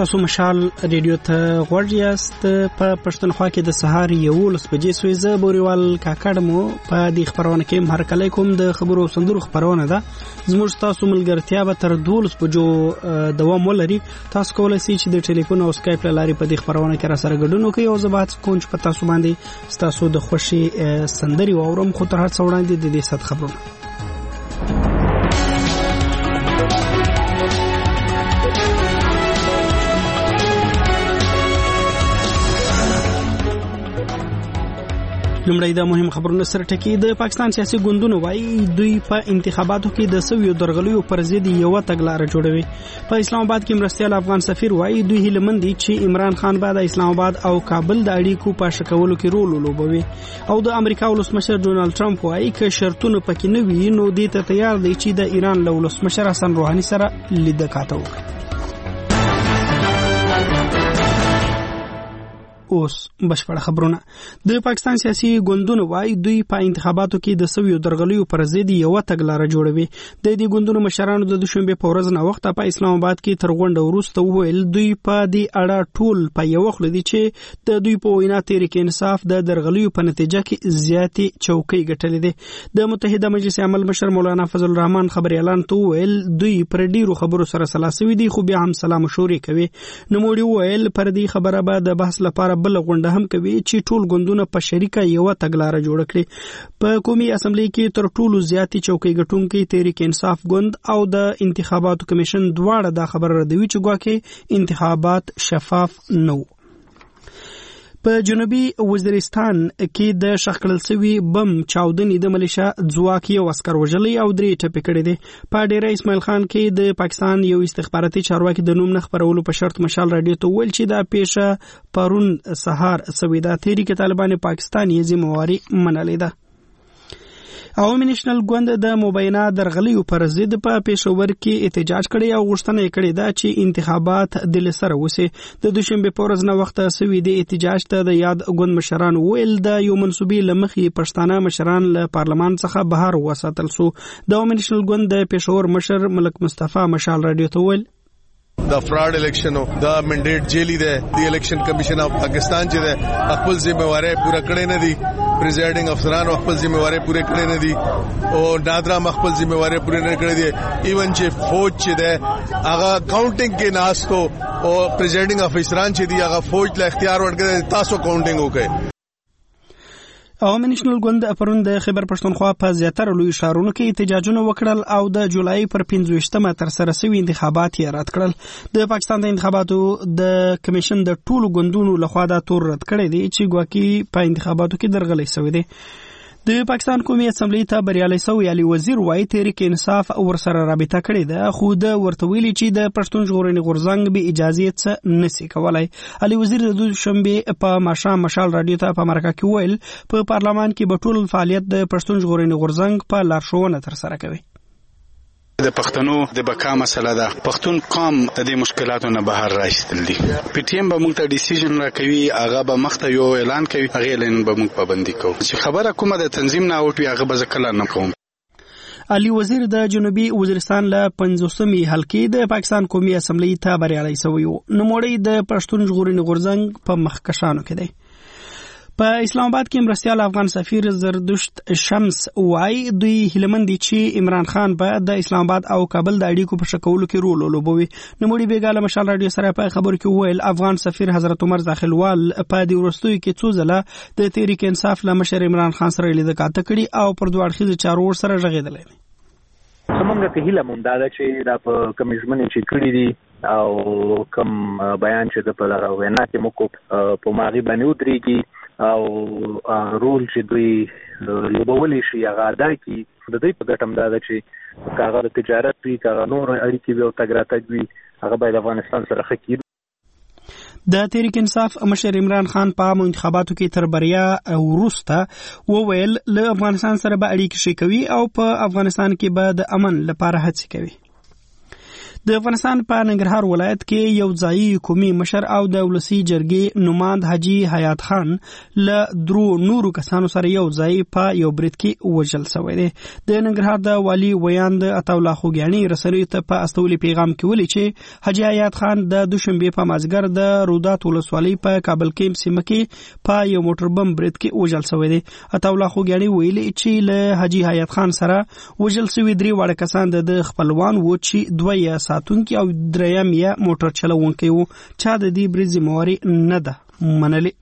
تاسو مشال ریډیو ته غوږ یاست. په پښتونخوا کې د سهار 11 بجې سوي زه بوريوال کاکړمو په دې خبرونه کې هرکلی کوم. د خبرو سندرو خبرونه ده زموږ تاسو ملګرتیا به تر 12 بجو دوام ولري. تاسو کولای شئ چې د ټلیفون او سکایپ لارې په دې خبرونه کې را سره ګډون وکړئ او زه به کوم چې په تاسو باندې تاسو د خوشي سندري واورم. خو تر هر څه وړاندې د دې ست خبرونه لمړی د مهم خبرونو سره ټکی. د پاکستان سیاسي ګوندونو وايي دوی په انتخاباتو کې د سویو درغلیو پر ضد یو تګلارې جوړوي. په اسلام آباد کې مرستيال افغان سفیر وايي دوی هیلمن دي چې عمران خان به د اسلام آباد او کابل د اړیکو په شکولو کې رول ولوبوي. او د امریکا ولسمشر ډونالد ټرمپ وايي چې شرطونه پکې نه وي نو دې ته تیار دي چې د ایران له ولسمشر حسن روحاني سره لیدکاته وکړي. اوس بشپړ خبرونه. د پاکستان سیاسي ګوندونو وايي دوی په انتخاباتو کې د سویو درغلیو پر ضد یو تګلارې جوړوي. د دې ګوندونو مشرانو د دوشنبه په ورځ نه وخت په اسلام آباد کې تر غونډه وروسته وویل دوی په دې اړه ټول په یو خل دي چې د دوی په وینا تحریک انصاف د درغلیو په نتیجه کې زیاتې چوکۍ ګټلې دي. د متحده مجلس عمل مشر مولانا فضل الرحمن خبر اعلان تو ویل دوی پر ډیرو خبرو سره سلاسوي دي خو بیا هم سلام مشورې کوي. نوموړي ویل پر دې خبره به د بحث لپاره بل غونډه هم کوي چې ټول ګوندونه په شریکه یو تګلارې جوړ کړي. په قومي اسمبلی کې تر ټولو زیاتې چوکۍ ګټونکي تحریک انصاف ګوند او د انتخاباتو کمیشن دواړه دا خبر ردوي چې ګواکې انتخابات شفاف نه وو. په جنوبي وزیرستان کې د شخړل سوي بم چاودنې د ملیشیا ځواک یو عسكر وژلي او 3 ټپي کړي دي. په ډیره اسماعیل خان کې د پاکستان یو استخباراتي چارواکي د نوم نه خبرولو په شرط مشال رادیو ته ویل چې دا پیښه پرون سهار سوي د تحریک طالبان پاکستان یې ذمہواری منلې ده. عوامي نېشنل ګوند د مبینه درغلیو پر ضد په پېښور کې احتجاج کړی او غوښتنه کړې ده چې انتخابات د لسره وسی. د دوشنبه په ورځ نه وخت سوي د احتجاج ته د یاد ګوند مشران ویل د یو منسوبي لمخي پښتانه مشران له پارلمان څخه بهر وساتل سو. د عوامي نېشنل ګوند د پېښور مشر ملک مصطفی مشال رادیو ته ویل دا فراډ الیکشن او دا منډیټ جیلی ده. د الیکشن کمیشن اف پاکستان چې ده خپل ذمہواری پوره کړې نه دي. پریزایډینګ افسران خپل ذمہواری پوره کړې نه دي او نادرا خپل ذمہواری پوره نه کړې دي. ایون چې فوج چې ده هغه کاونټینګ کې ناستو او پریزایډینګ افسران چې دي هغه فوج له اختیار ورکړي تاسو کاونټینګ وکړي. عوامي نېشنل ګوند پرون د خیبر پښتونخوا په زیاتره لوی ښارونو کې احتجاجونه وکړل او د جولای پر 15مه تر سره شوي انتخابات یې رد کړل. د پاکستان د انتخاباتو د کمیشن د ټولو ګوندونو لخوا دا تور رد کړی دی چې ګواکې په انتخاباتو کې درغلي شوی دی. د پاکستان قومي اسمبلی ته بریالي شوی علي وزیر وايي تحریک انصاف ورسره رابطه کړې ده خو د ورته ویلي چې د پښتون ژغورنې غورځنګ به اجازه څه نشي کولای. علي وزیر د دوشنبه په ماښام مشال رادیو ته په مرکه کې ویل په پارلمان کې به ټول فعالیت د پښتون ژغورنې غورځنګ په لارښوونه تر سره کوي. د پښتنو د بقا مسله ده. پښتون قوم د دې مشکلاتو نه بهر راځي دي. پی ټی ایم به موږ ته ډیسیژن راکوي هغه به مخته یو اعلان کوي هغه لین به موږ پابندي کوو چې خبره کومه د تنظیم نه اوټي هغه به ځکه نه کوم. علي وزیر د جنوبي وزیرستان له 50مې حلقې د پاکستان قومي اسمبلی ته بریالي شوی و. نوموړی د پښتون ژغورنې غورځنګ په مخکشانو کې دی. په اسلام آباد کې مرستيال افغان سفیر زردشت شمس وايي دوی هیلمن دي چې عمران خان به د اسلام آباد او کابل د اړیکو په شکولو کې رول ولوبوي. نوموړي بیګاله مشال رادیو سره په خبرو کې ویل افغان سفیر حضرت عمر داخلوال په دې ورستوي کې څو ځله د تحریک انصاف له مشر عمران خان سره لیدکاته کړي او پر دوه اړخیزو چارو سره غږیدلې. څنګه که هیله مونږ دا چې دا په کمیشن چې کړی دي او کوم بیان چې د په وینا کې موږ په ماغي باندې ودرېږي او رول چې دوی لوبولي شي هغه ادا کی د دې په ګټم دا چې کاغه د تجارت وی کاغه نور اړیکې به او تګراتګ وی هغه باید افغانستان سره خکې. د تحریک انصاف مشر عمران خان په انتخاباتو کې تر بریا وروسته وویل له افغانستان سره به اړیکې شي کوي او په افغانستان کې به د امن لپاره هڅې کوي. د افغانستان په ننګرهار ولایت کې یو ځایي قومي مشر او د ولسی جرګې نماند حاجی حیات خان له درو نورو کسانو سره یو ځای په یو برید کې وژل شوی دی. د ننګرهار د والي ویاند عطاالله خوګیاڼي رسنیو ته په استولي پیغام کې ویلي چې حاجی حیات خان د دوشنبه په مازیګر د رودات ولسوالۍ په کابل کې سیمه کې په یو موټر بم برید کې وژل شوی دی. عطاالله خوګیاڼي ویلي چې له حاجی حیات خان سره وژل شوی درې واړه کسان د خپلوان و چې دوه یې ساتونکي او دریم یې موټر چلوونکی و. چا د دې برید ذمہواري نه ده منلې.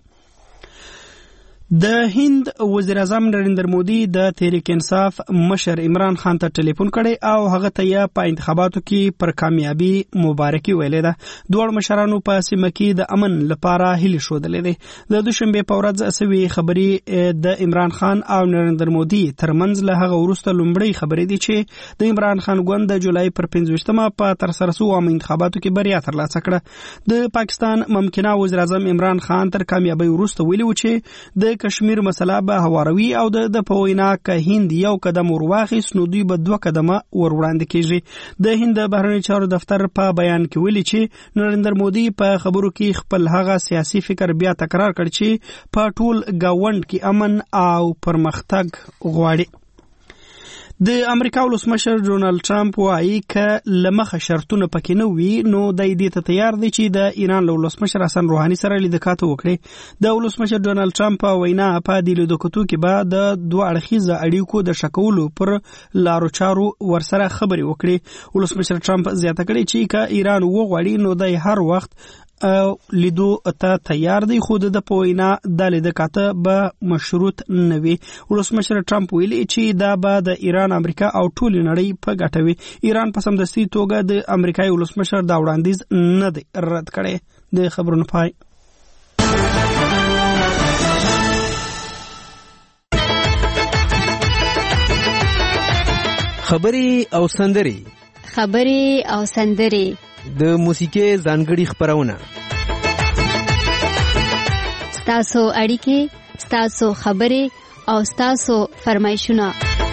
د هند وزیر اعظم نریندر مودي د تحریک انصاف مشر عمران خان ته ټلیفون کړی او هغه ته یې په انتخاباتو کې پر کامیابی مبارکي ویلې ده. دوه مشرانو په سیمه کې د امن لپاره هیله شودلې ده. د دوشنبه په ورځ اسوي خبري د عمران خان او نریندر مودي ترمنځ له هغه وروسته لومړی خبرې دي چې د عمران خان ګوند د جولای پر 15مه په تر سره شو عام انتخاباتو کې بریا ترلاسه کړه. د پاکستان ممکنه وزیر اعظم عمران خان تر کامیابی وروسته ویلي و چې د کشمیر مسله به هواروي او د پوینا که هند یو قدم ورواخیست نو دوی به 2 قدمه ور وړاندې کیږي. د هند بهرنی چارو دفتر په بیان کې ویلي چې نریندر مودي په خبرو کې خپل هغه سیاسي فکر بیا تکرار کړ چې په ټول گاوند کې امن او پرمختګ غواړي. د امریکا ولسمشر ډونالد ټرمپ وايي چې لمخه شرطونه پکې نه وي نو د دې ته تیار دی چې د ایران ولسمشر حسن روحاني سره لیدکاته وکړي. د ولسمشر ډونالد ټرمپ وینا په دې لیدکاتو کې به د دوه اړخیزه اړیکو د شکولو پر لارو چارو ورسره خبري وکړي. ولسمشر ټرمپ زیاته کړې چې که ایران وغواړي نو د هر وخت لیدو ته تیار دی خو د پوینا د لیدکاته به مشروط نه وي. ولسمشر ټرمپ ویلي چې دا به د ایران امریکا او ټول نړۍ په ګټه وي. ایران په سمدستي توګه د امریکایي ولسمشر دا وړاندیز نه دی رد کړی. د خبرونو پای. خبري او سندري د موسیقي ځانګړي خبرونه. ستاسو اړیکې، ستاسو خبرې او ستاسو فرمایشونه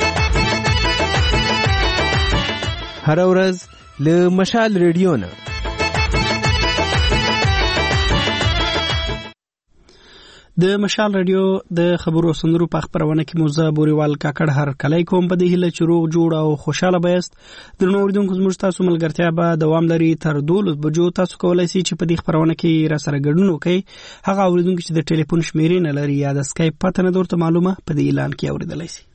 هر ورځ له مشال ریډیو نه. د مشال رادیو د خبرو سندرو په خبرونه کې موزه بوريوال کاکړ هر کله کوم په دې هله چې روغ جوړ او خوشاله بيست. درنو اوریدونکو زموږ تاسو ملګرتیا به دوام لري تر 12 بجو. تاسو کولای شئ چې په دې خبرونه کې را سره ګډون وکړئ. هغه اوریدونکو چې د ټلیفون شمیرې نه لري یا د اسکایپ پته نه درته معلومه په دې اعلان کې اوریدلای شئ.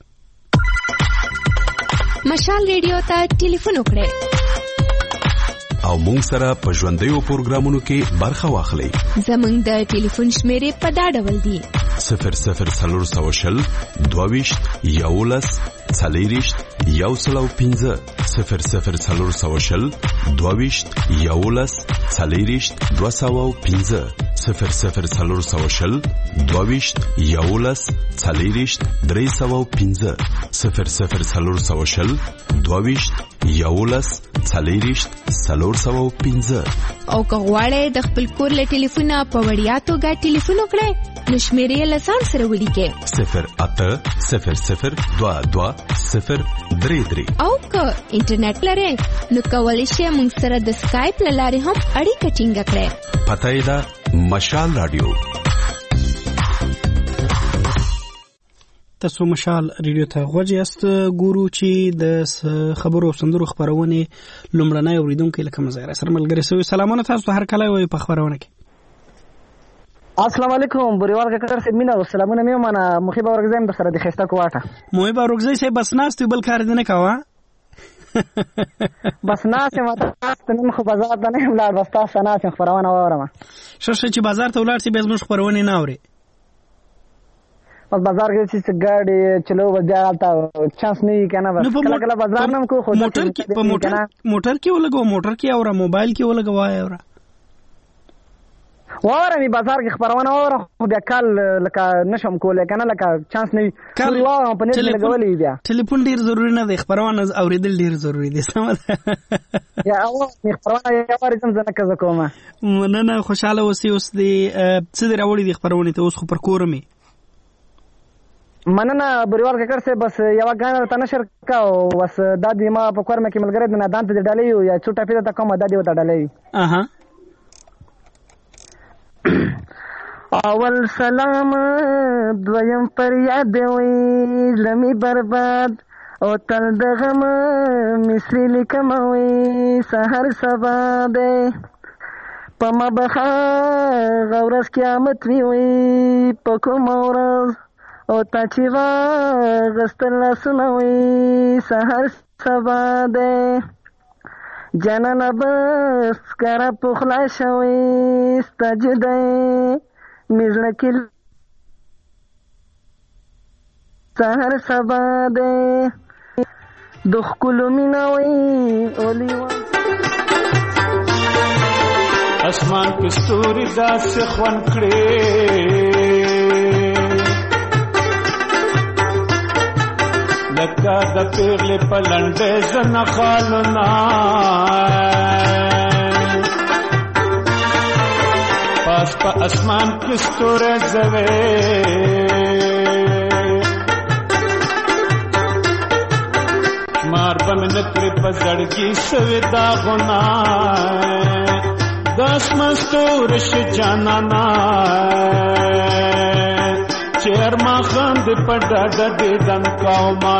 مشال ریډیو ته ټلیفون وکړئ او مونږ سره په ژوندیو پروګرامونو کې برخه واخلئ. زمونږ د ټلیفون شمیرې په دا ډول دي: 00 22 11 40 105 00 22 11 40 205 00 22 11 40 305 00 22 11 40 305. او که غواړئ د خپل کور له ټلیفونه په وړیا توګه ټلیفون وکړئ نو شمیرې له ځان سره ولیکئ 0800 22 033. او که انټرنیټ لرئ نو کولی شئ موږ سره د اسکایپ له لارې هم اړیکه ټینګه کړئ. پته یې ده مشال رادیو. تاسو مشال ریډیو ته غوږی یاست. ګورو چې د خبرو سندرو خبرونه لومړنۍ اوریدونکو لکه مزایره سره ملګری سوي. سلامونه تاسو هر کله وي په خبرونه کې. السلام علیکم بوريوال کاکړ سید مینا سلامونه مې منه مخې به ورګزم د سره د خسته کوټه مو به ورګزې سه بس ناست بل کار دې نه کاوه بس ناس مته تاسو نن خو بازار ته نه ولاړ بس تاسو نه خبرونه اورم. شوشه چې بازار ته ولاړ سي به زموږ خبرونه نه اوري. بس بازار کې چې ګاډي چلو وځه چانس نه کنه بس کله کله بازار نم کو خو موټر کې ولګو موټر کې او موبایل کې ولګو وای اورا واره می بازار کې خبرونه اورا خو بیا کال لکه نشم کولای کنه لکه چانس نه وي واه په نت لګولې بیا ټلیفون ډیر ضروری نه دی خبرونه اوریدل ډیر ضروری دي سم یا او می خبرونه یو ورځم زنه کزه کومه نه خوشاله اوسې اوس دي څه دی راوړي دي خبرونه ته اوس خو پر کورمه مننه بریوال ککړ صاحب. بس یوه ګانه ته نشر کا او بس دا د ما په کور مې کې ملګری د نادان ته ډالۍ یو یا څو ټاپې ته کومه دا دی وته ډالۍ. اول سلام دویم فریاد وی لمی برباد او تل د غم مصری لیکم وی سحر سبا دی پما بخا غورس قیامت وی پکو مورز او تا چې واغستل لاسونه وی سحر سبا دی جانانه بس کاره پخلا شوی ستا جدی مزړه کې سحر سبا دی د ښکلو مینه وی اولی اسمان کې ستوري داسې خوند کړې لکه د پیغلې په لنډې زنه خالونه پاس په اسمان کې ستوري ځوې مار به مې نکړې په زړګي سوې داغونه داس مستور ش جانانا چیر ما خند پډا د دن کوما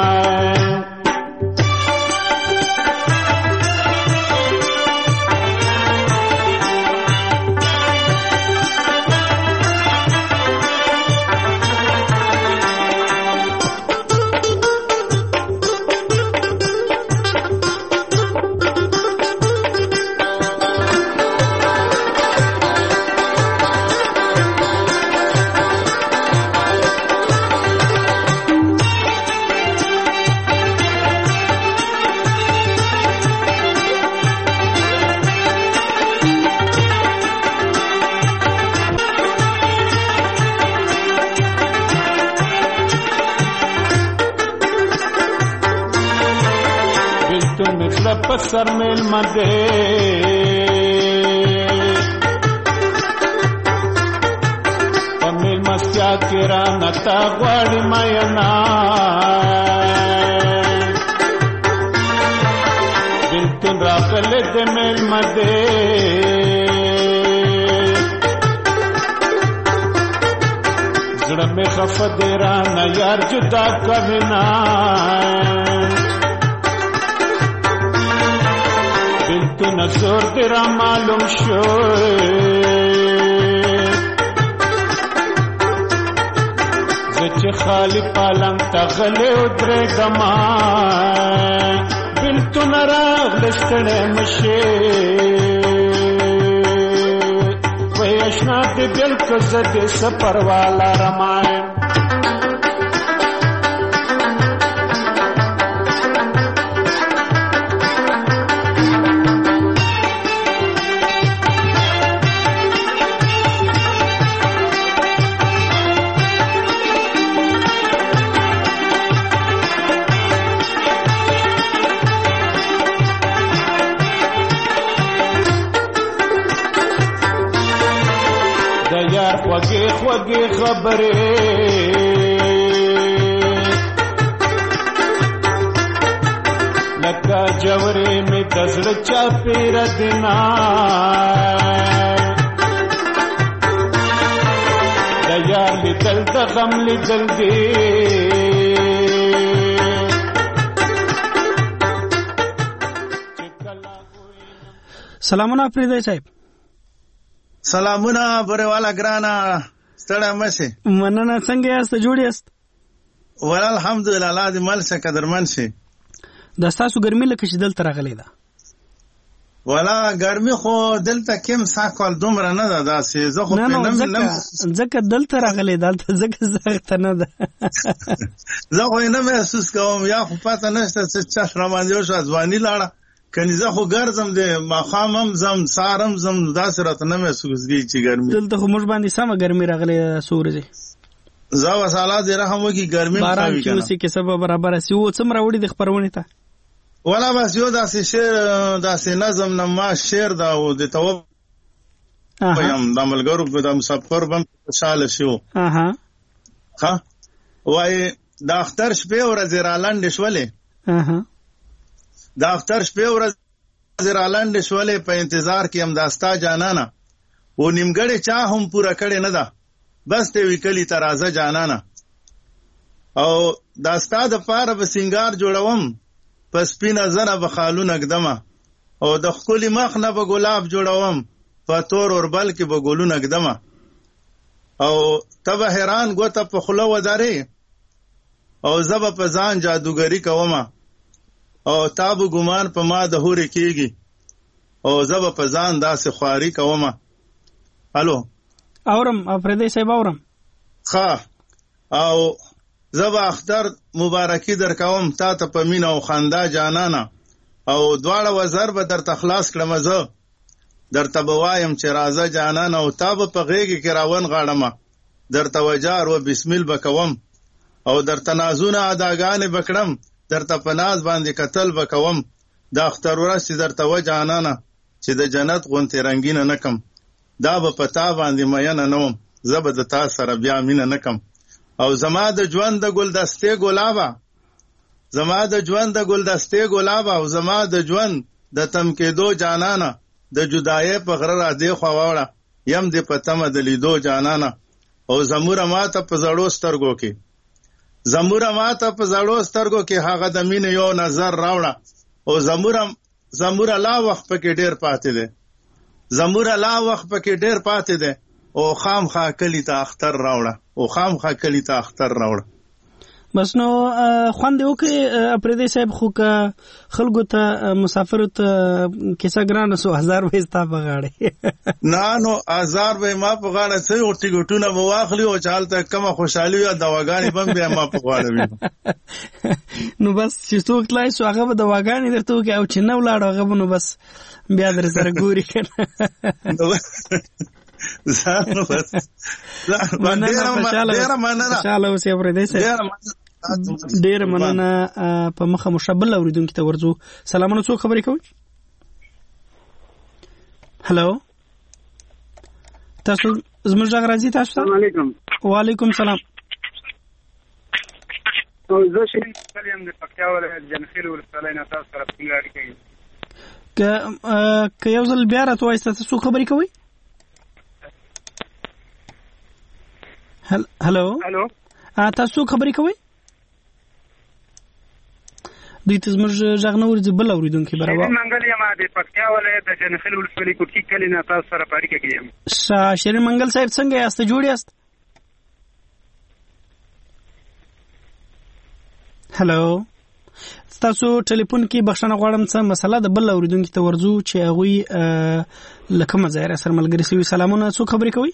سر میل مدے پمیل مستیا کرا نتا غواړي مینا بلتون راغله د میل مدے زړه مې خفه دی را نه یار جدا کړنا تو نظر تیرا معلوم شو زچ خالی پالنگ تغلی ادرے گما بل تو نراغ لستڑے مشے وی اشنات دل کزد سپر والا رمائے خوږې خبرې لکه جوړې مې د زړه چاپېره دینا د یار لیدل د غم لیدل دی سلامونه فریدی صاحب. سلامونه بریواله ګرانا ستړی مشه. مننه څنګه یاست جوړ یاست؟ ول الحمدلله الله دې مل شه قدرمن شي. د تاسو ګرمي لکه چې دلته راغلی ده؟ ولا ګرمي خو دلته کم ساکول دومره نه ده داسې زه خو پینم ځکه دلته راغلی دلته ځکه زغته نه ده زه خو نه محسوس کوم یا خو پته نشته چې چا شرمانځو شو ځواني لاړه کني زه خو ګرځم دې مخامم زم سارم زم داسې راته نه محسوسږي چې ګرمي دلته خو موږ باندې سمه ګرمي راغلی سورځي زه وساله دې رحم وکي ګرمي باران چې کې سبب برابر سي و څومره وړي د خبرونه ته ولا بس یو داسې شعر داسې نظم نه ما شعر دا و د توب پم د ملګرو په د مسافر بم خوشاله شو ها وای د اختر شپې ورځې را لنډې شولې د اختر شپې ورځې را لنډې شولې په انتظار کې هم داستا جانانا و نیمګړې چا هم پوره کړې نه ده بس ته وی کلی ته راځه جانانا او داستا د پاره به سنگار جوړوم په سپینه زنه به خالونه ږدمه او د ښکلي مخ نه به ګلاب جوړوم په تور اوربل کې به ګلونه ږدمه او ته به حیران ګوته په خوله ودارې او زه به په ځان جادوګري کومه او تا به ګمان په ما د هورې کېږي او زه به په ځان داسې خواري کومه. الو اورم افریدی صاحب اورم. ښه او زه به اختر مبارکي در کوم تا ته په مینه او خندا جانانه او دواړه وزر به درته خلاص کړم زه درته به وایم چې راځه جانانه او تا به په غېږې کې راون غاړمه درته وجار و بسمیل به کوم او درته نازونه اداګانې به کړم درته په ناز باندې کتل به کوم د اختر ورځ چې درته و جانانه چې د جنت غوندې رنګینه نه کم دا به په تا باندې مینه نه وم زه به د تا سره بیا مینه نه کم او زما د ژوند د ګلدستې ګلابه زما د ژوند د ګلدستې ګلابه او زما د ژوند د تم کېدو جانانه د جدایۍ په غره را دی خوا واوړه یم دې په تمه د لیدو جانانه او زموره ماته په زړو سترګو کې زموره ماته په زړو سترګو کې هغه د مینې یو نظر راوړه او زموره لا وخت پکې ډېر پاتې دی زموره لا وخت پکې ډېر پاتې دی او خامخا کلی ته اختر راوړه او خامخا کلی ته اختر راوړه. بس نو خوند یې وکړې اپریدی صاحب خو که خلکو ته مسافرو ته کیسه ګرانه سو 1000 به ستا په غاړه نه نو 1000 به ما په غاړه څه او ټیکټونه به واخلي او چالته کومه خوشحالي او دواګانې به بیا ما په غاړه وي نو بس چې څوک تلای سو هغه به دواګانې درته وکړي او چې نه ولاړ هغه به نو بس بیا در سره ګوري کنه زانو بس ډېره مننه خوشاله اوسې اپریدی صاحب ډېره مننه په مخه مشبل اوریدونکو ته ورځو. سلامونه څوک خبرې کوي؟ هلو تاسو زموږ غږ راځي تاسو ته؟ السلام علیکم. وعلیکم سلام. زه شریف کلیم د پکتیا ولایت جنخیل ولسوالۍ نه تاسو سره څنګه اړیکه یم که یو ځل بیا راته وایي تاسو څوک خبرې کوئ؟ هلو تاسو خبرې کوئ؟ دوی ته زموږ غږ نه ورځي بل اورېدونکي برابر منګل یم د پکتیا ولایت د جنخیل ولسوالۍ کوټکي کلي نه تاسو سره په اړیکه کې یم. شیرین منګل صاحب څنګه یاست؟ جوړ یاست؟ هلو تاسو ټلیفون کې بخښنه غواړم څه مسله د بل اورېدونکي ته ورځو چې هغوی له کومه ځایه سره ملګري شوي. سلامونه څوک خبرې کوئ؟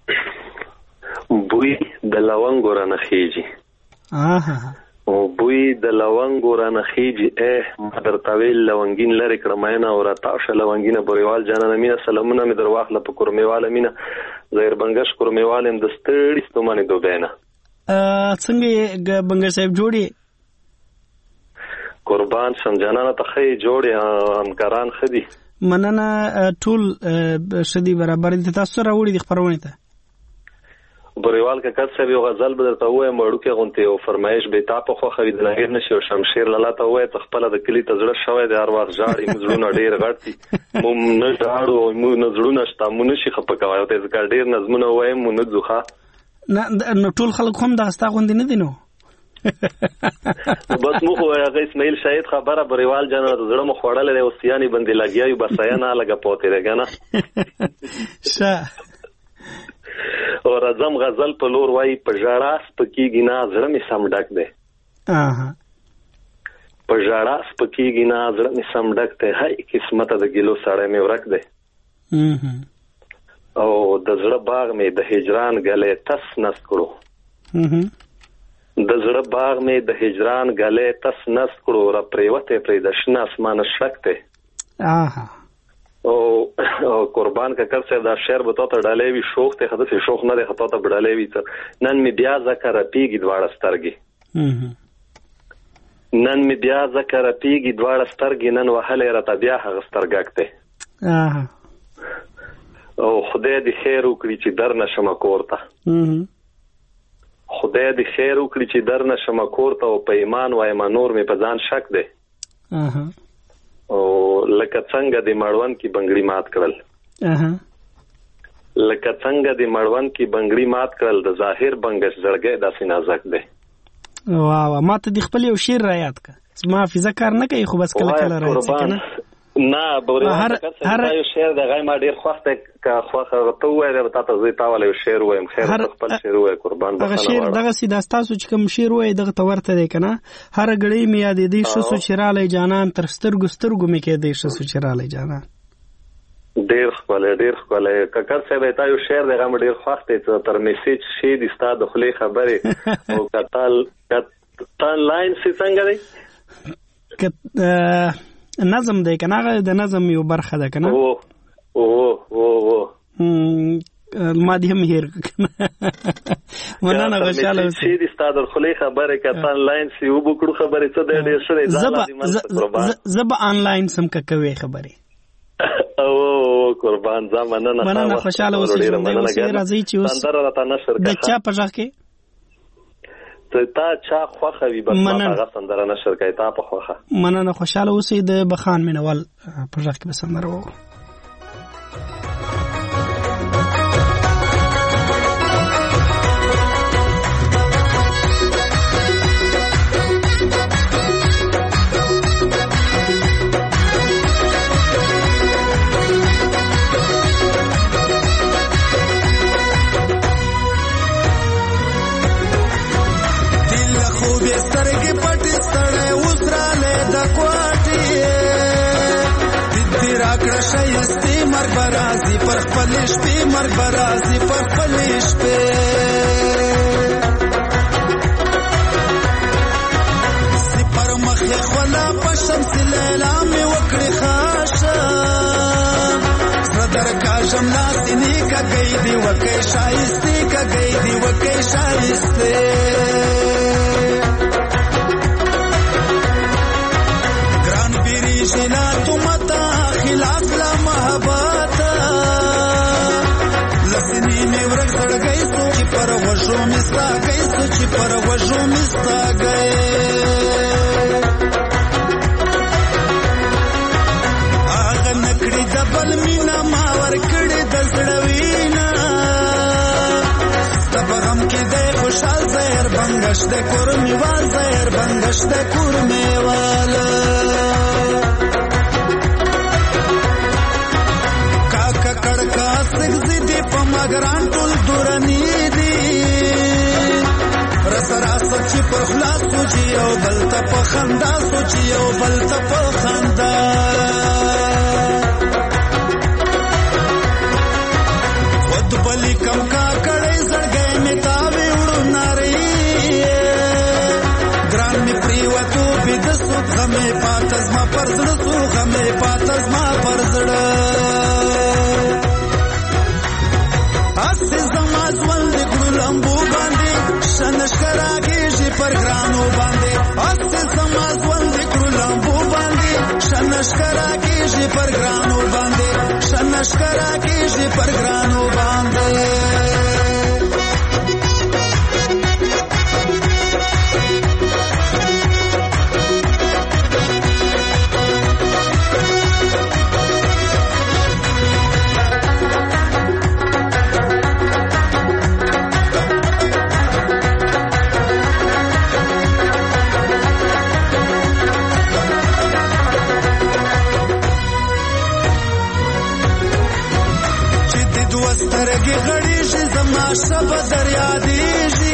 بوی د لونګو رانه خیجی او بوی د لونګو رانه خیجی ما درته ویل لونګین لرې کړم مینا او راتاشه لونګینه بوریوال جانانه مینه سلامونه مې در واخله په کورمیواله مینه زهیر بنګش کورمیوالم د ستړي ستومانې دوبینه څنګه بنګش صاحب جوړي قربان شم جانانه ته خې جوړي همکاران خدي مننه ټول شدي برابر دي تاسو راوړي د خبرونه ته بوریوال کا کڅ یو غزل بدر ته وای مړو کې غونته او فرمایش به تا په خو خوي د لغیر نشي او شمشیر لاله ته وای تخپل د کلی تزړه شوی د هر وخت ژاړي مزړونه ډیر غړتي مو نه ژاړو مو نزړونه شته مو نشي خپکوي او ته ځکه ډیر نظمونه وای مو نه ځوخه نه ټول خلک هم د استا غوندې نه دي نو بس مو خو هغه اسماعیل شاهد خبره بوریوال جان زړه مو خوړل له اوسياني باندې لګیایو بس یا نه لګا پوتې رګنه شه اور اعظم غزل په لور وای په ژړاس پکېږي نه زړه می سم ډک دی په ژړاس پکېږي نه زړه می سم ډک دی هاي قسمت د ګلو سړی می ورک دی او د زړه باغ می د هجران غلې تس نس کړو د زړه باغ می د هجران غلې تس نس کړو را پریوته پرې د شنه اسمان شکته او قربان کا کر سے دا شعر بتا ته ډالې وی شوق ته خدای شوق نه ده خطا ته ډالې وی نن می بیا ذکر پیږي دواړه سترګي نن می بیا ذکر پیږي دواړه سترګي نن وهله را ته بیا هغه سترګکته او خدای دې خیر وکړي چې در نشم کورته خدای دې خیر وکړي چې در نشم کور ته او په ایمان وایم نور مې په ځان شک دی او لکه څنګه د مړوند کې بنګړي مات کړل لکه څنګه د مړوند کې بنګړي مات کړل د ظاهر بنګش زړګی داسې نازک دی. واه ما ته د خپل یو شعر را یاد کړه ما حافظه کار نه کوي خو بس کله کله راځي کنه نه بوري هر یو شعر د غي ما ډیر خوښ ته کا خوخه ته وای دا تاسو زه تاول یو شعر وایم خیر خپل شعر وای قربان دغه شعر دغه سیده تاسو چې کوم شعر وای دغه تورته دی کنه هر غړی می یاد دی شو چراله جانان تر سترګو مې کې دی شو چراله جانان ډیر خپل ککر صاحب ته یو شعر دغه م ډیر خوښ ته تر میسج شي د استاد خلی خبره او کتل لاین څنګه دی نظم دی کنه هغه د نظم یو برخه ده کنه او ما دې هم هیر کنه مننه خوشاله اوسې شي د استاد خلی خبره کتل لاین سی وبکړو خبره څه دی ډیر سره زب آنلاین سم کوي خبره او قربان زمانه مننه خوشاله اوسې راځي چې اوس د چا په ځخ کې تا چا خوخه وي بس ما هغه سندره نشر کوي تا په خوخه مننه خوشاله اوسې د بخان مینوال په ځخ کې سندره وو مرگ برازی پر خپلش په سپر مخ خلا پشم سلیلا می وکړي خاصه صدر کا جملا سینې کا گئی دی وکي شایسته کا گئی دی وکي شایسته ګران پیری جنا تمتا خلاف لا محبت لسنی ورک زړګي چې پر وژو مستا گئی چې پر وژو مستا گئی هغه نکړي د بل مینا ما ور کړي د زړوینا ستبغم کې د خوشال زهر بنگش د کور میوال زهر بنگش د کور میوال کاکا کڑکا سگزی دی پا مگران ټول دورانی دی رسرا سچی پر خلاص سوچی او بلتا پا خندا سوچی او بلتا پا خندا خود بلی کم کا کڑی زرگئی می تاوی اڑو ناری گران می پریوتو بی دسو غمی پاتز ما پرزڑ سو غمی پاتز ما پرزڑ اسه زماز ول ګړو لمبو باندې شنشکرا کېږي پر ګرانو باندې اسه زماز ول ګړو لمبو باندې شنشکرا کېږي پر ګرانو باندې شنشکرا کېږي پر ګرانو باندې شب دریا دیږي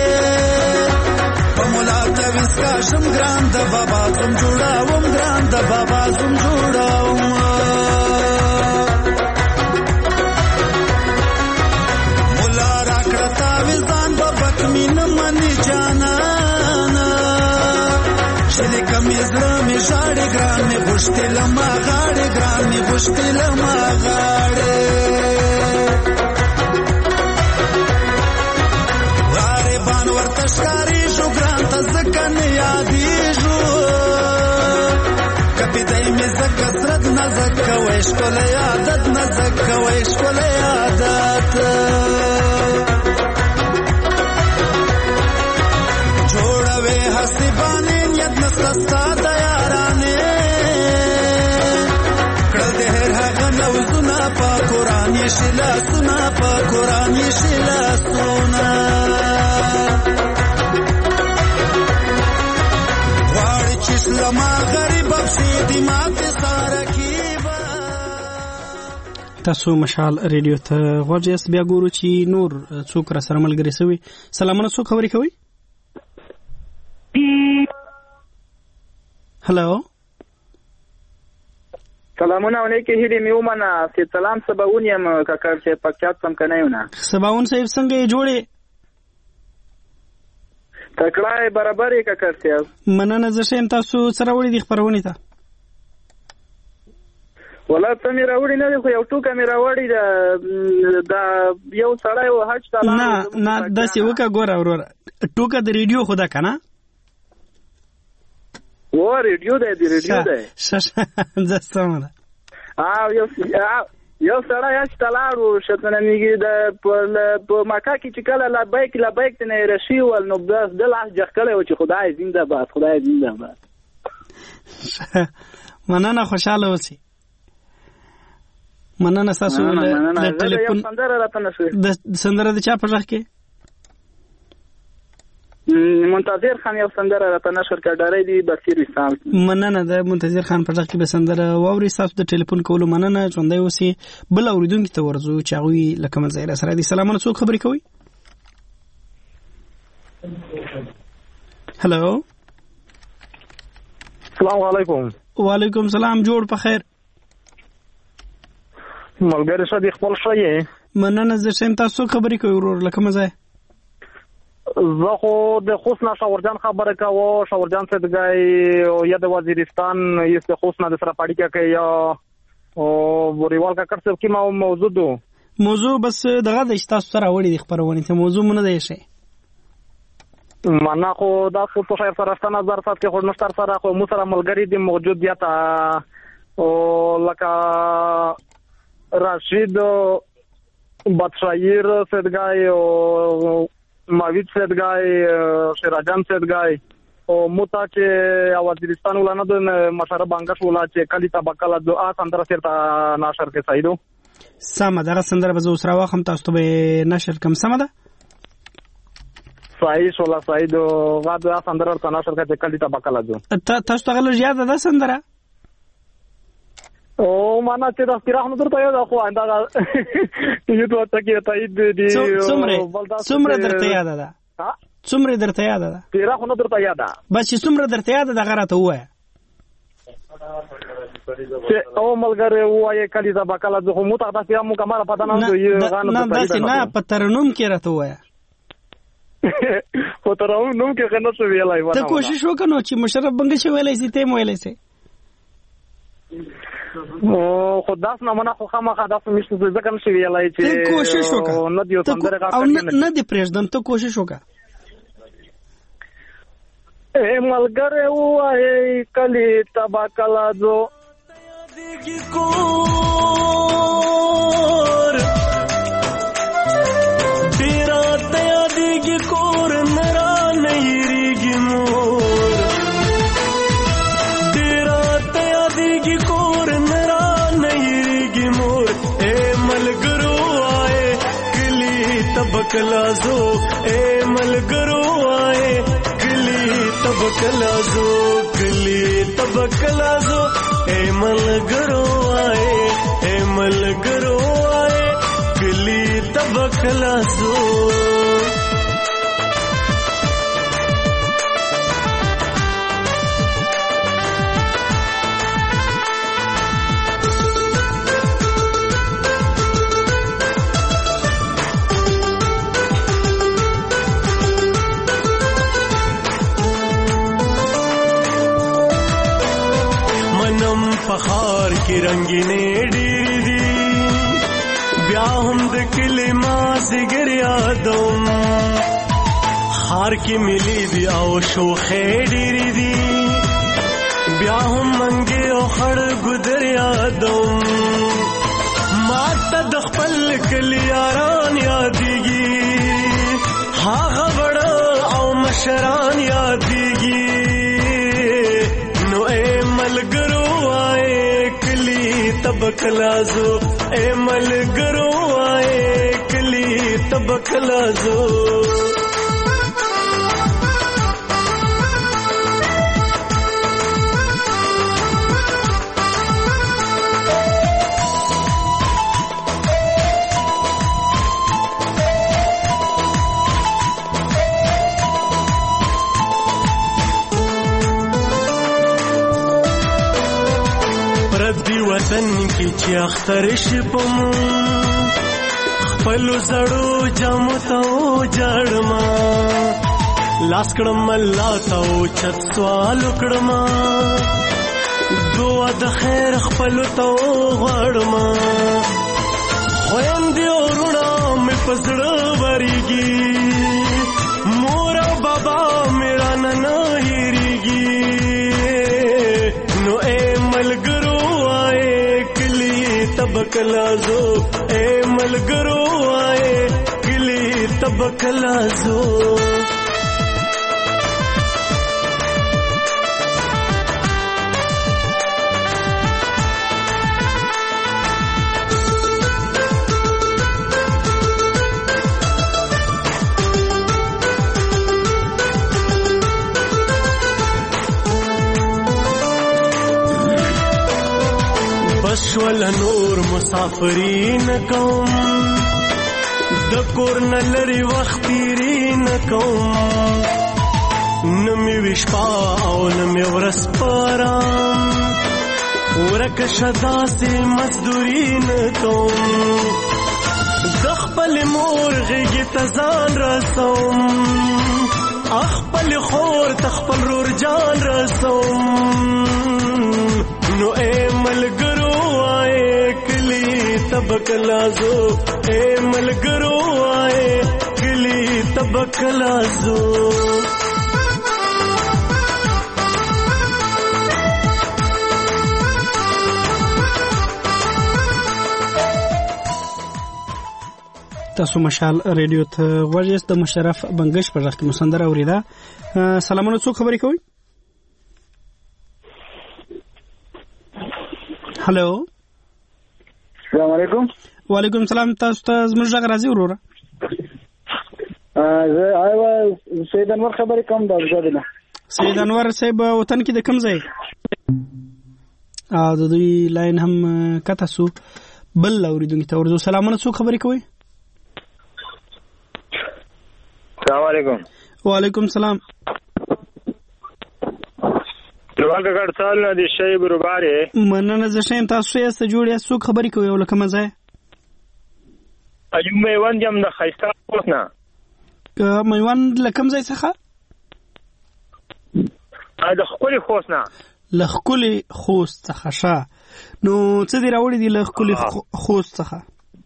په مولا ته وسکا شم ګران د بابا زم جوړاوم ګران د بابا زم جوړاوم مولا راکړه تا وزان بابک مين منی جانانا شلې کمې زړه مې شاړې ګران مې غوښتل ما غاړې ګران مې غوښتل ما غاړې تشکاری شو ګران ته ځکه نه یادېږو کپی دای مې ځکه سرد نه ځکه وای ښکلی عادت نه ځکه وای ښکلی عادت داسې باندې نیت نستا د یارانې کړل د هر هغه نوزونه په قرآن یې شلاسونه په قرآن یې شلاسونه غواړي چې اسلامه غریب بخښي دې ماتې ساره کیبه. تاسو مشال ریډیو ته غوږ یاست. بیا ګورو چې نور څوک را سره ملګري شوي. سلامونه، څوک خبرې کوي؟ هلو، سلامونه علیکم. هیله مې ومنه چې سلام سباون یم کاکړ چې پکچات سم کنه یو نه. سباون صاحب څنګه یې جوړې؟ تکړه برابر یې کاکړ صاحب. مننه. زه ښه یم. تاسو سره وړي دي خپرونې ته؟ ولا ته مې راوړی نه دی، خو یو ټوکه مې راوړی دا یو سړی و حج ته لاړ. نه داسې وکړه، ګوره وروره، ټوکه د ریډیو خو ده که نه؟ و ریډیو دی، د ریډیو دی. زه سمه ده. یو سړی حج ته لاړ و، شتنمیږي په مکه کې چې کله لبیک لبیک ته نه یې رشي ول، نو بس ده لاس جخ کړی و چې خدای زنده باد، خدای زنده باد. مننه، خوشحاله اوسئ. مننه. تاسو د ټلیفون د سندره د چا په غږ کې؟ منتظر خان یو سندره راته نشر کړه، ډارې دی بصیر وسام. مننه. د منتظر خان په غږ کې به سندره واوري. تاسو د ټلیفون کولو مننه. ژوندی اوسئ. بل اوریدونکي ته ورځو چې هغوی له کومه ځایه را سره دي. سلامونه، څوک خبرې کوي؟ هلو، السلام علیکم. وعلیکم سلام. جوړ په خیر. ملګری شه دې خپل ښه یې؟ مننه. زه ښه یم. تاسو څوک خبرې کوئ ورور، له کومه ځایه؟ زه خو د خوست نه شاورجان خبره کوو. شاورجان صدګی یا د وزیرستان یې د خوست نه د سره پاړیکه کوي یا بوریوال کا کړ کې ما موضوع دو موضوع بس دغه د تاسو سره وړي د خبرونه ته موضوع مونږ نه دی شي. معنا خو دا څه په خیر سره ستنه نظر سات کې خو نشتر سره خو مو سره ملګری دی موجودیت او لکه راشد بادشاہیر صدګای او ماوید صدګای شراجان صدګای او موتا چې وزیرستان ولانه د مشره بانګش ولا چې کلی تبکل دعا سندره سره ناشر کې سایدو سم دغه سندره به زو سره واخم تاسو ته نشر کوم سم ده صحیح ولا سایدو غاده سندره ته ناشر کې کلی تبکل دو تاسو ته غل زیاده ده سندره او معنا چې د استراحت نظر ته یو خو انده یو ته تکي تایید دي څومره درته یاد ده څومره درته یاد ده تیرا خو نظر ته یاد ده بس چې څومره درته یاد ده غره ته وای او ملګری وای کلی دا بکلا زه مو ته تاسو مو کمال پته نه یو غانو نه نه پترنوم کې راته وای پترنوم کې کنه څه ویلای و ته کوشش وکړو چې مشرف بنګ شي ویلای سي ته ویلای سي او خداس نه منه خو خامخا داسې مشته ځکه نشي ویلای چې کوشش وکړه نه دی سندره او نه دی پرېږدم ته کوشش وکړه اے ملګری وای کلی تبا کلا جو دیږي کور ډیرا ته دیږي کور نرا نه یریږي مور ډیرا ته دیږي کور نرا نه یریږي مور اے ملګرو وای کلی تبا کلا جو اے ملګرو وای تبکلازو کلی تبکلازو اے ملګرو آئے کلی تبکلازو پخار کی رنگینے ډېر دي بیا هم د کلمه زګر یادوم خار کی ملي دی او شوخې ډېر دي بیا هم منګي او خړ ګدر یادوم ماته د خپل کلی یاران یادېږي هغه وړ او مشران یادېږي نو اے ملګرو وای کلی تبکلازو اے ملګرو وای کلی تبکلازو وطن کی چې اختر شپم خپل زړو جامو ته جړما لاس کړم الله ته چت سوال کړم دعا د خیر خپل ته غړما خويندې ورونه مې پزړه وريږي مور او بابا میرا نن هېریږي نو اے ملګرو تبکلازو اے ملګرو آئے کلی تبکلازو بشول نور مسافرین کوم د کور نه لري وخت تیرین کوم نمی وشپا او نمی ورس پارام ورک شدا سی مزدورین کوم د خپل مور غیږ ته ځان رسوم خپل خور ته خپل رور جان رسوم نو اے ملګرو تبکلازو اے ملګرو آئے کلی تبکلازو تاسو مشال ریډیو ته ورجست د مشرف بنگش پر ځکه مسندر اوریدا سلامونه څو خبرې کوي هالو السلام علیکم وعلیکم السلام تاسو ته زموږ غږ راځي وروره زه ایوا سید انور خبرې کوم دا ځدنه سید انور صاحب وطن کې د کوم ځای د دوی لاین هم کته سو بل اوریدونکو ته ورزو سلامونه څو خبرې کوي السلام علیکم وعلیکم السلام لوګه ګړسال نه دي شی برابره مننه زه شیم تاسو یې ست جوړیا څوک خبرې کوي ولکه مزه اجم میوان جام د خیستا اوسنا میوان لکم ځای څخه د خولي خوسنا لخکلی خوست څخه شه نو څه دی راوړی دی لخکلی خوست څخه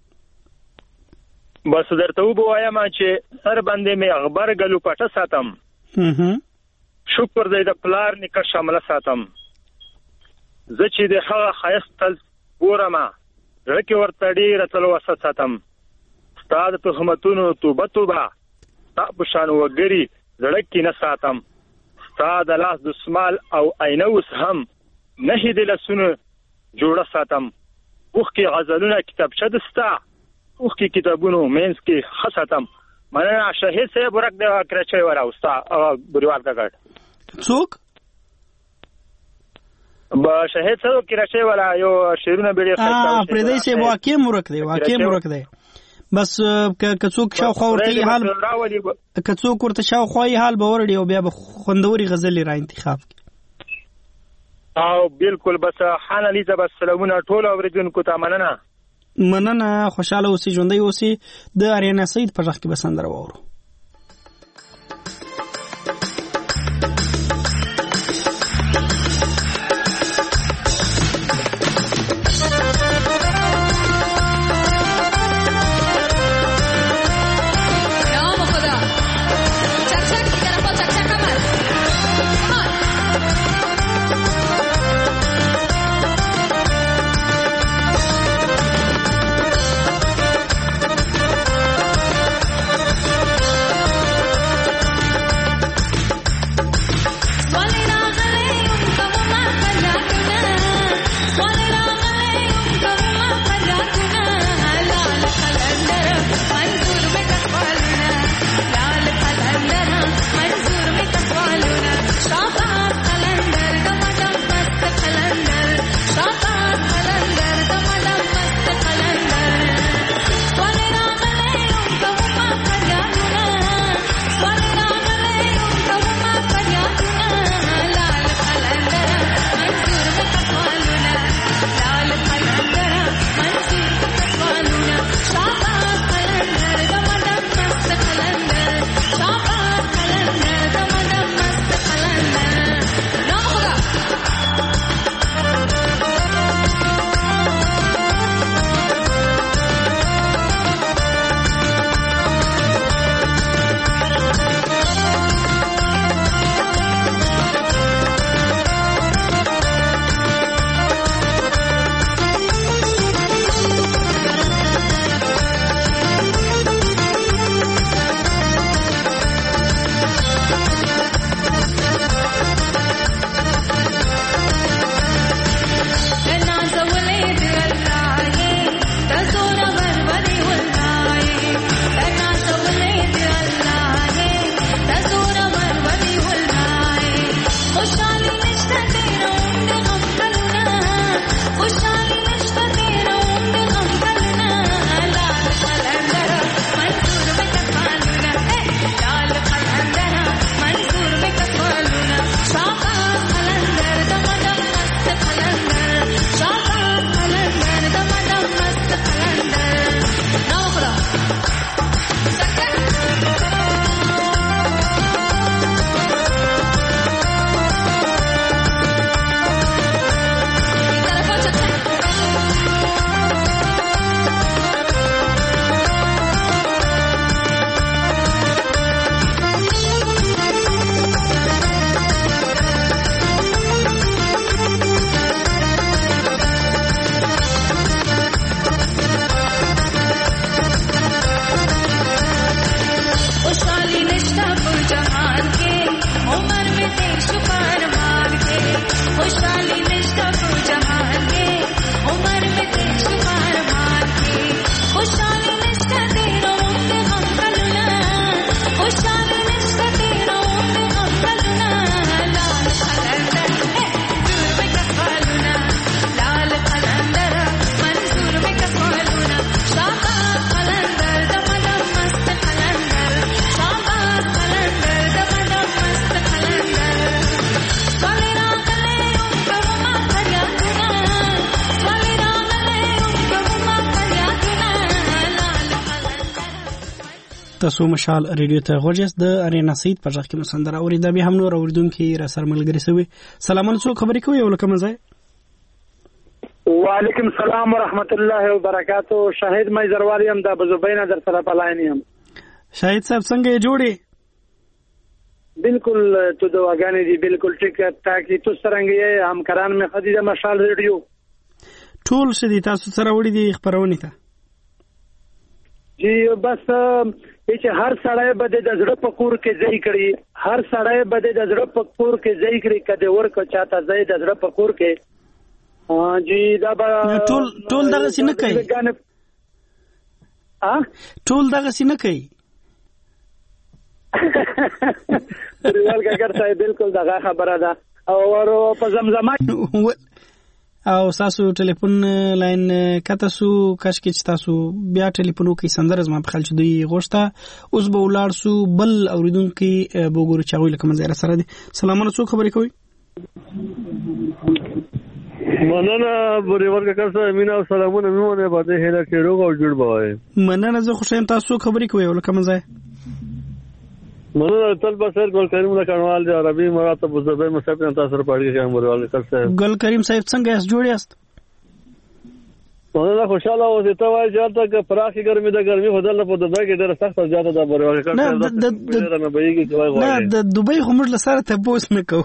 بس درته ووایم چې سر باندې مې اخبار غلو پټه ساتم شکر دې د پلار نکه شامل ساتم زه چې د هغه خیستل ګورم رکه ورته ډیر تلو وسات ساتم ستاد تهمتونو توبه تاسو شان وګری زړه کې نه ساتم ستاد لاس د سمال او عینوس هم نه دې لسونه جوړه ساتم اوخ کې غزلونه کتابچه دستا اوخ کې کتابونو مینس کې خاصاتم مننه شهید صاحب ورک د کرچي ورا اوستا بریوال کاګټ څوک با شهید صاحب کرچي ورا یو شیرونه بیره خاصه پردې سه واقع مرک دی بس که څوک شاوخوا ورته حال که څوک ورته شاوخوا حال باور دی او بیا به خوندوري غزل را انتخاب او بالکل بس حان الیزا بس سلامونه ټول اوریدونکو ته مننه خوشاله اوسئ ژوندۍ اوسئ د اریانا سید په ځخ کې بسندر وورو تاسو مشال ریډیو ته غوښیاست د ارینا سید په ځخ کې مسندره اوري د به هم نور اوریدونکو را سره ملګری سوي. سلام علیکم، خبرې کوي ولکه مزه. وعلیکم السلام ورحمت الله وبرکاتہ. شاهد مې زروالي هم د بزوبینا در سره پلاینی هم. شاهد صاحب څنګه جوړې؟ بالکل تو دواګانې دي بالکل ټیک ټاک دي. تو څنګه یې همکاران مې خدي د مشال ریډیو ټول شدي تاسو سره وړي دي خبرونه ته جی بس چې هر سړی بده د زړه په کور کې ځای کړي، هر سړی بده د زړه په کور کې ځای کړي کده ورکو چاته ځای د زړه په کور کې جی دا ټول دغه سینه کوي ټول دغه سینه کوي ریوال کاکر صاحب بالکل دغه خبره ده. او په زمزمه او تاسو ټلیفون لاین کته سو کاش کې تاسو بیا ټلیفون کې سندره زما په خل چې دوی غوښته اوس به ولار سو بل اوریدونکو بوګورو چاوي لکه مزه سره دي. سلام علیکم، خبرې کوي؟ مننه بریوال کاکر صاحب، مینا او سلامونه میونه باندې هله کې روغ او جوړ بوای. مننه زه خوشاله تاسو خبرې کوي ولکه مزه. مننه تل بسر ګل کریم له کڼوال دی عربي مراتب زبر مصطفی تاسو سره پاړی کې بریوال کاکر صاحب. ګل کریم صاحب څنګه اس جوړ یاست؟ مننه خوشاله اوسئ. ته وایي چې تاسو پراخي ګرمي د ګرمي هدل په دبي کې ډېر سخت زیاته ده بریوال کاکر صاحب. نه د دوبۍ هم له سره ته بوس نه کو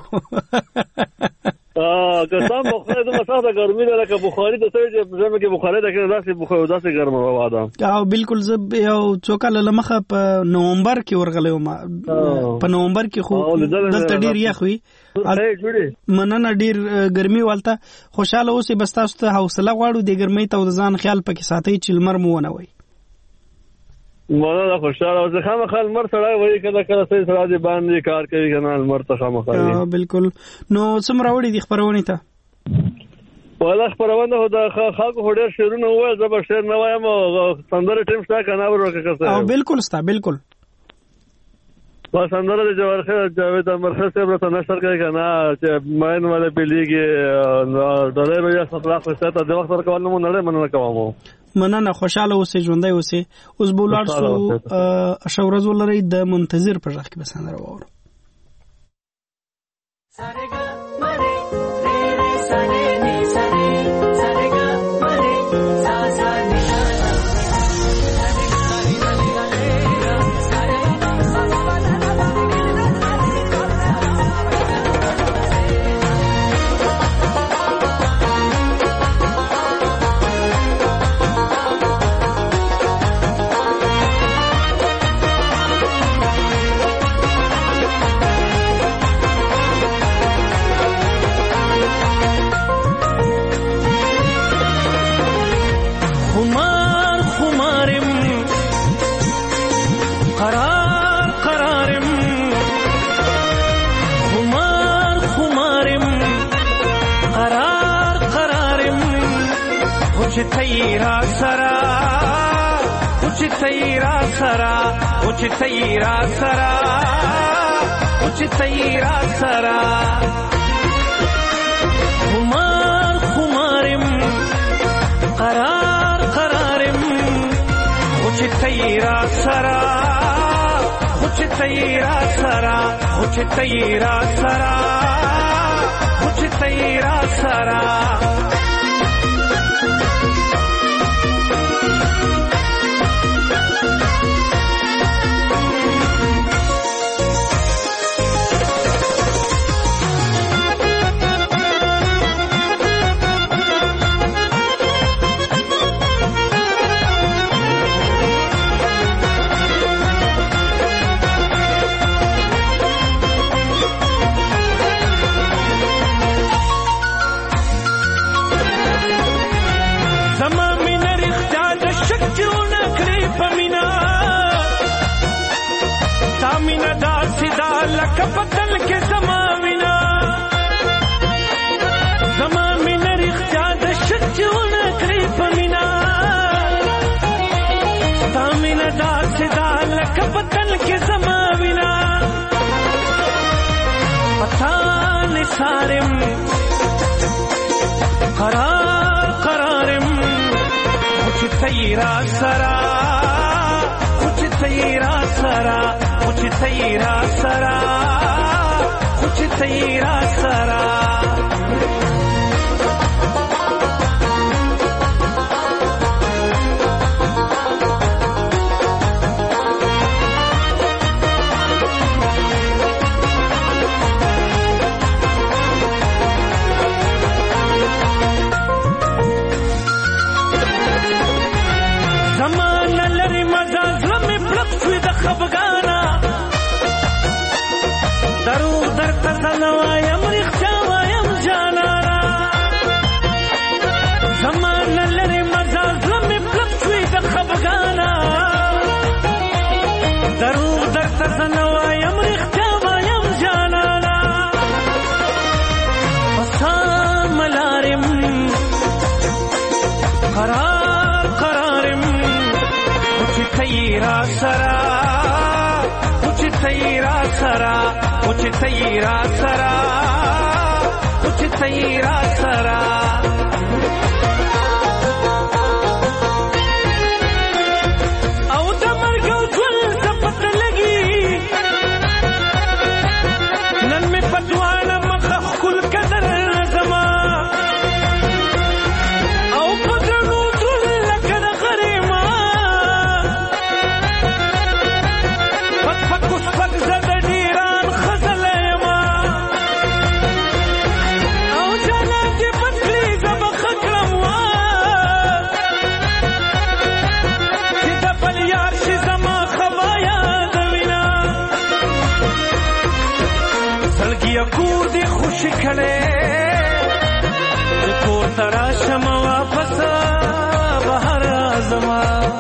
قسم بخاری د مسافه ګرمي ده لکه بخاری د سوي چې زموږ کې بخاری ده کې داسې بخاری داسې ګرمه هوا ده. او بالکل زه یو څوکاله لمخه په نومبر کې ورغلې ما په نومبر کې خو دلته ډیر یخ وي مننه ډیر ګرمي والته خوشاله اوسې بس تاسو ته حوصله غواړو د ګرمۍ ته د ځان خیال پکې ساتي چې لمر مو ونه وي. مولا خوشاله او زخم خل مر سره وای کله کله سړي سره دي باندې کار کوي کنه مر ته خامخا بالکل. نو څومره وړي دي خبرونه ته ولا خبرونه هو د خلکو هډر شیرونه وای زبر شیر نه وایم سندره ټیم ستا کنه ورکه او بالکل ستا بالکل با سندره د جوهر خیر جاوید مرخص صاحب ته نشر کوي کنه چې ماین والے پیلیږي ډلې یا صفراخ ستاسو د وخت ورکول نه نه مننه کوم. مننه خوشاله اوسې ژوندۍ اوسې. اوس بولار سو اشورز ولري د منتظر پر ځخ کې بسندره وره تیرا سرا کچھ تیرا سرا کچھ تیرا سرا کچھ تیرا سرا خمار خمارم قرار قرارم کچھ تیرا سرا کچھ تیرا سرا کچھ تیرا سرا کچھ تیرا سرا کپتل کې زماوینا زمامین رښتیا د شچونه کړی پمینا تامین داس دال کپتل کې زماوینا پتان سارم قرار قرارم کچھ تیرا سرا کچھ تیرا سرا خو چې ته یې را سرا خو چې ته یې را سرا خفګانا درو درته زنوایم رښتیا وایم جانانا زمانه لرې مزه زړه مې پلک شوی د خفګانا درو درته زنوایم رښتیا وایم جانانا په سمه لار یم قرار یم خو چې ته یې را سره تیرا سرا اوچ تیرا سرا اوچ تیرا سرا او د مرګ ټول زپت لګي نن می پټواله مخ خل قدر زما او پګړو ټول لکه غریما پک زد ډیران خزل یما او جانا کې پتلی زب خکرم وا چې د بل یار شي زما خوایا دوینا سلګي کور دې خوش کړي کور ترا شم واپس بهر زما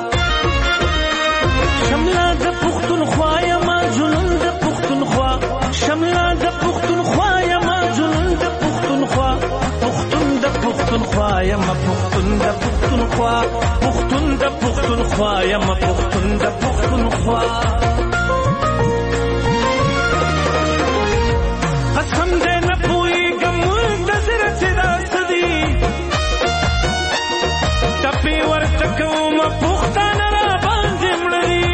شملا د پختونخوا یما جنون د پختونخوا شملا د پختونخوا یما جنون د پختونخوا پختون د پختونخوا یما پختون د پختونخوا پختون د پختونخوا یما پختون د پختونخوا قسم دې نه پوهېږم منتظر چې دا څه دي ټپې ورته کوم پښتانه را باندې مړري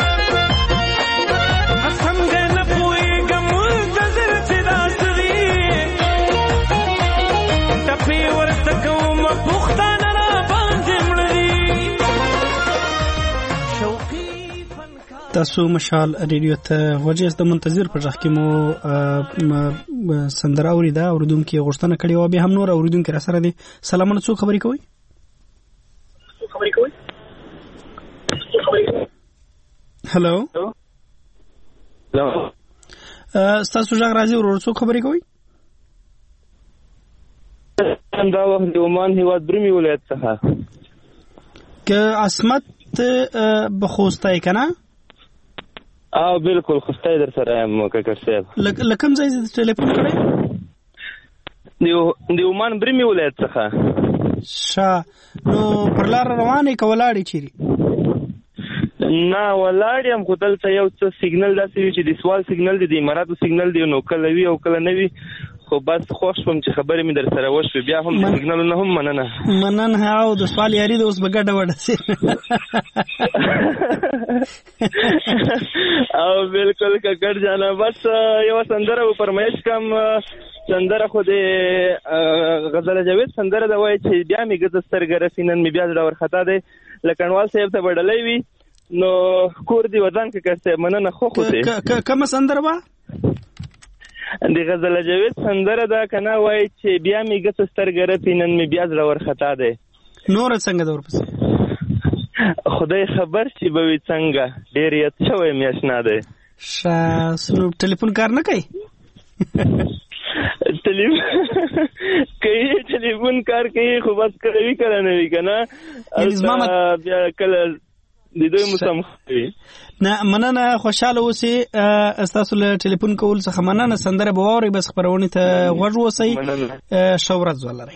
تاسو مشال ریډیو ته وجهز د منتظر پر ځخ کې مو سندره اوریدا اوریدونکو غوښتنه کړې او به هم نور اوریدونکو را سره دي سلامونه څو خبرې کوي هلو تاسو ځای راځي ورور څو خبرې کوي دا وخت د عمان هیواد برمی ولایت څخه که عصمت بخوستای کنه بالکل خوستای در سره یم کاکر صاحب لکم ځای ټلیفون کړی د عمان برمی ولایت څخه شا نو پر لار روانې کولاړې چیرې نه ولاړ یم خو دلته یو څه سیګنل داسې وي چې د سوال سیګنل دی د اماراتو سیګنل دی نو کله وي او کله نه وي خو بس خوښ شوم چې خبرې مې در سره وشوې بیا هم د سیګنلونه هم مننه او د سوال یاري د اوس به ګډه وډه سي او بالکل ککړ جانا بس یو سندره و فرمایش کم سندره خو د غزل جاوید سندره دا وایي چې بیا مې ګز سترګې رسینن مې بیا زړه ورخطا دی لکنوال صاحب ته بدلې وي نو کور دی ودان کې کسته مننه خو خو دې کوم سندره با د غزل جاوید سندره دا کنه وای چې بیا می ګس سترګې رپینن می بیا زړه ورخطا ده نور څنګه دور پس خدای خبر چې به وي څنګه ډېر یې څوې میاشنا ده سره ټلیفون کار نه کوي ټلیفون کار کوي خو بس کوي کنه نه وی کنه بیا کله د دوی مسم نه مننه خوشاله اوسئ تاسو له ټلیفون کول څخه مننه سندره به واورئ بس خبرونه ته غوږ اوسئ ښه ورځ ولرئ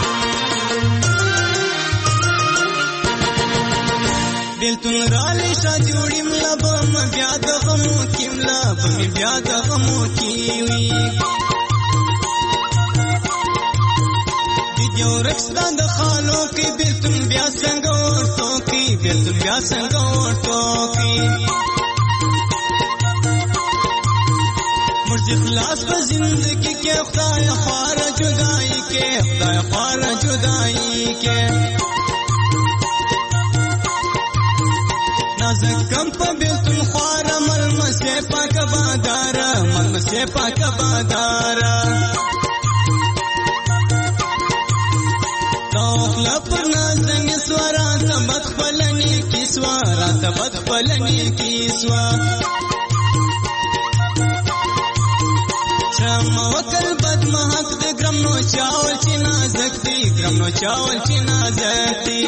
بیلتون رالی شد جوړی ملا بم بیا د غمو کې ملا بم بیا د غمو کې وی یو رښتا د خالو کې بیلتون بیا څنګه ورته کې بیلتون بیا څنګه ورته کې مرځ خلاص په زندګي کې خدای خوار جدائی کې خدای خوار جدائی کې نازک کم په بیلتون خوار ملمسه پاک بادار ملمسه پاک بادار لپنا زنگ سوارا تبت خپلنی کی سوارا تبت خپلنی کی سوا شام وکل بد محق د ګرم نو چاول چې نازک دی ګرم نو چاول چې نازک دی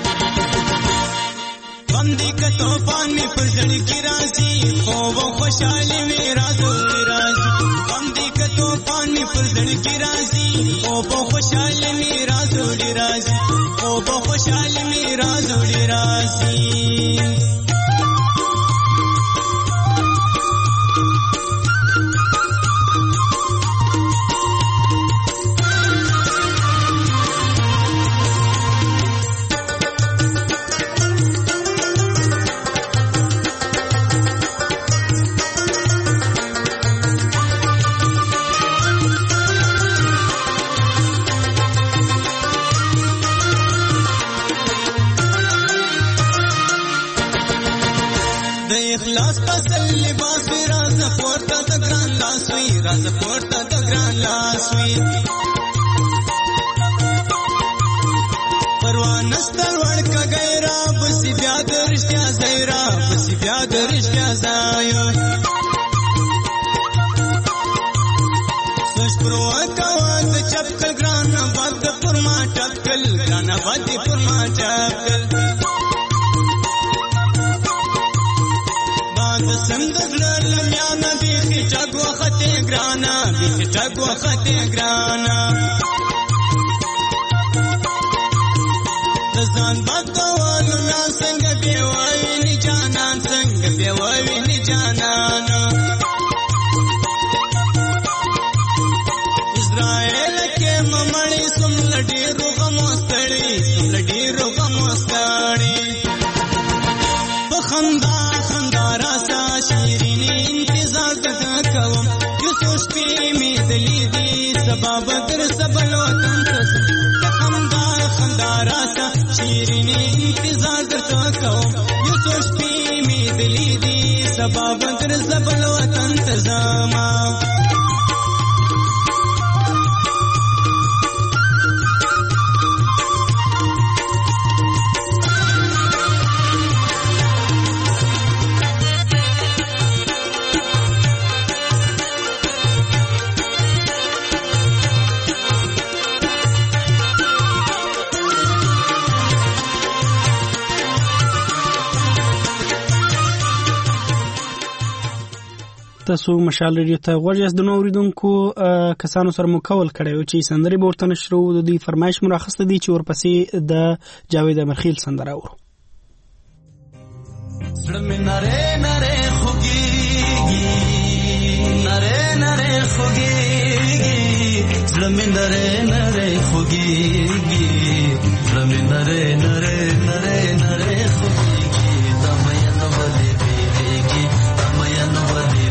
باندې ک توفان می پر ځړ کی راځي خو خوشاله می راځو راځي باندې ک توفان می پر ځړ کی راځي خو خوشاله می راځو راځي خو خوشاله می راځو راځي اخلاص پسل لباس وی راز پورتا د ګران لاس وی راز پورتا د ګران لاس وی پروان نستر ورکا غیرا بس بیا د رښتیا زیرا بس بیا د رښتیا زایو سوچ پرو کاوان چپکل ګران باد پرما ټکل ګران باد پرما ټکل سندر لمیانا بیخی چاگو خطی گرانا بیخی چاگو خطی گرانا دزان باتوالو یا سنگ بیوائی نی جانان سنگ بیوائی نی جانان اسرائیل کے ممڑی سم لڈی رو غموستڑی سم لڈی رو غموستڑی بخندا شیرینی انتظار دتا کوم یوسف پی می دلی دی سبب در سبل وطن تس خندا خندا راسا شیرینی انتظار دتا کوم یوسف پی می دلی دی سبب در سبل وطن تزما تاسو مشال ریډیو ته غوږ د نو اوریدونکو کسانو سره مکول کړی او چې سندري بورته نشرو د دې فرمایش مرخصه دي چې ورپسې د جاوید امرخیل سندره اورو زړه مې نره نره خوږیږي نره نره خوږیږي زړه مې نره نره خوږیږي زړه مې نره نره نره نره خوږیږي د مې نو ولې بیلېږي د مې نو ولې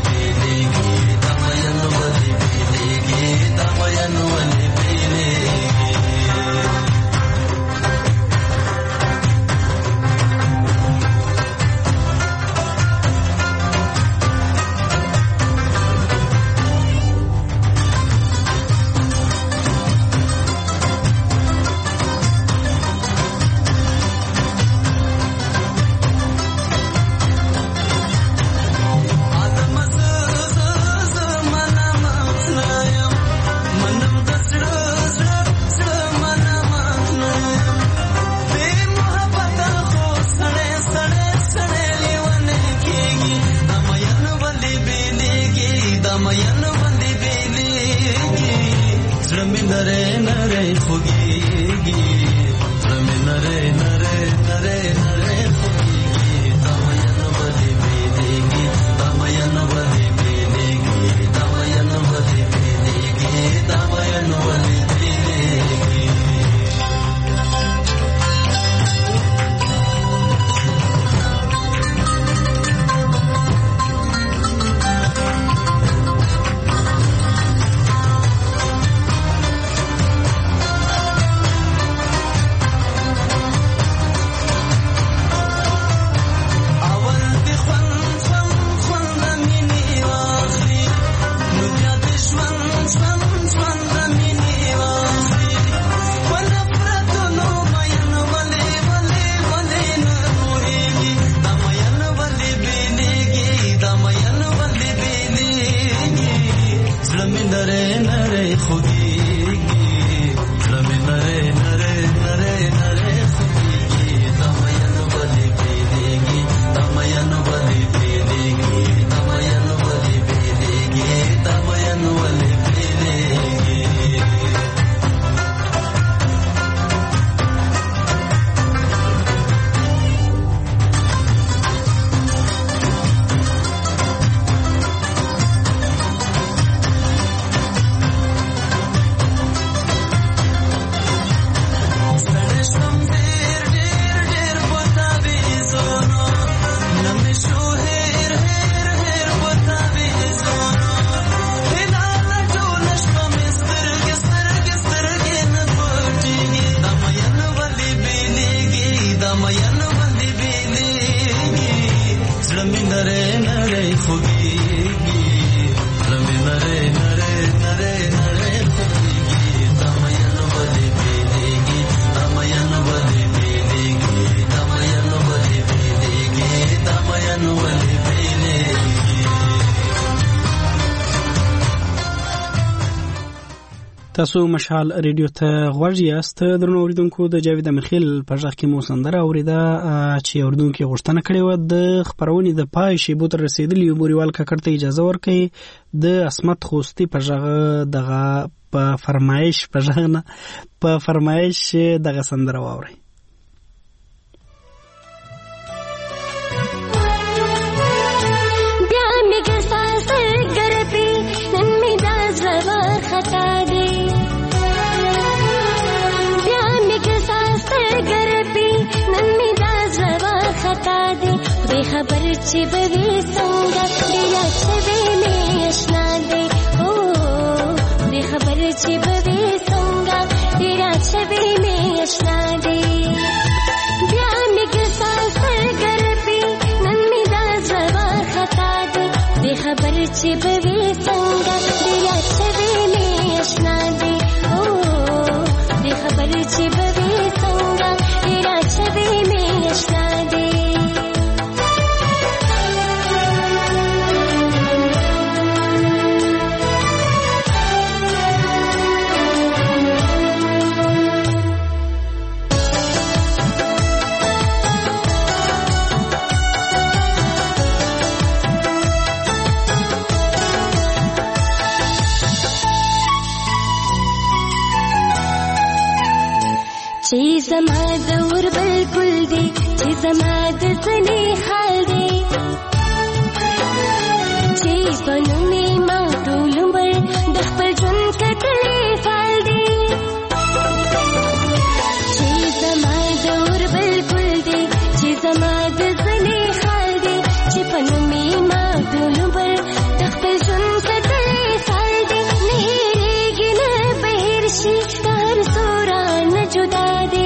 تاسو مشال ریډیو ته غوږ یاست. درنو اوریدونکو د جاوید امرخیل په ځخ کې مو سندره اوریده چې اوریدونکو غوښتنه کړې و د خبرونې د پای شیبو تر رسیدلی یو بوریوال کاکړ ته اجازه ورکړي د اسمت خوستی په ځغه دغه په فرمایش په ځغنه په فرمایش دغه سندره واوري. بیا میګه ساس ګرپی نن می د زړه خطا دی بیا میګه ساس ګرپی نن می د زړه خطا دی به خبر چې به څنګه بیا چې می آشنا دی او به خبر چې به څنګه بیا چې می آشنا دی بیا میګه ساس ګرپی نن می د زړه خطا دی به خبر چې به څنګه بیا چې می آشنا دی او به خبر چې به څنګه بیا چې می آشنا دی چې زما دور بالکل دی چې زما د ځنې حال دی چې په نومې ما ټول عمر د خپل ژوند کتلې فال دی چې زما دور بالکل دی چې زما د ځنې حال دی چې په نومې ما ټول عمر د خپل ژوند کتلې فال دی نه هېرېږي نه بهر شي هر سوره نه جدا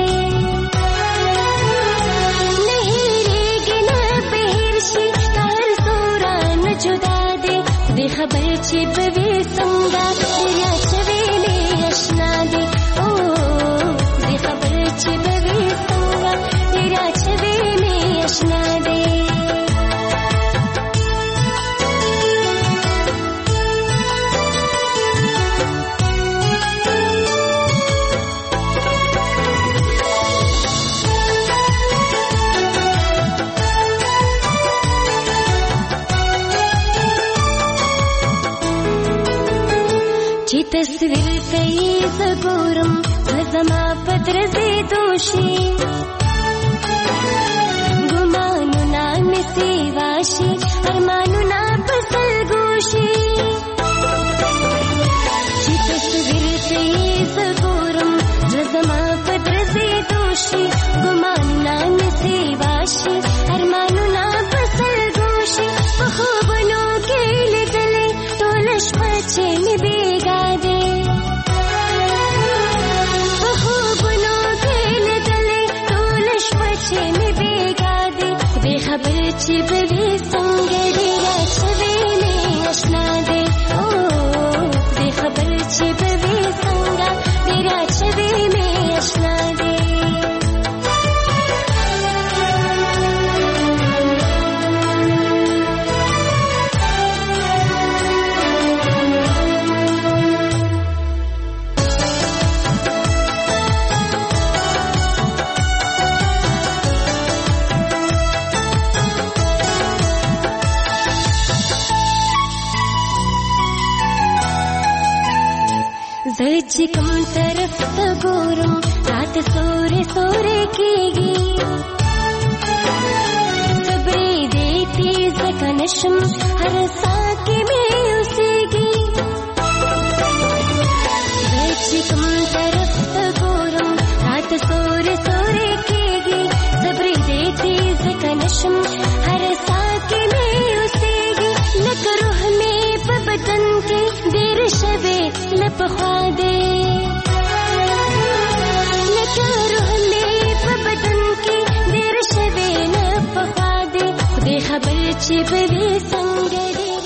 خبر چې به څنګه بیا چې می آشنا دی او دې خبر چې به څنګه بیا چې می آشنا دی تصویر ته یې زګورم زما پدرځې دوشي ګمانونه مې سیواشي ارمانونه پسل ګوشي چې تصویر ته یې زګورم زما پدرځې دوشي ګمانونه مې سیواشي ارمانونه پسل ګوشي په خوبونو کې لیدلې ټول شپه چې مې بیګا خبر چې به څنګه بیا چې می آشنا دی او دې خبر چې به څنګه بیا چې می آشنا دی چې کوم طرف ته ګورم رات سورې سورې کېږي صبرې دې تیز کنشم هر ساه کې مې اوسېږي چې کوم طرف ته ګورم رات سورې سورې کېږي صبرې دې تیز کنشم هر ساه کې مې اوسېږي لکه روح مې په بدن کې ډېر شوې لپخوا دې خبر چې به څنګه دی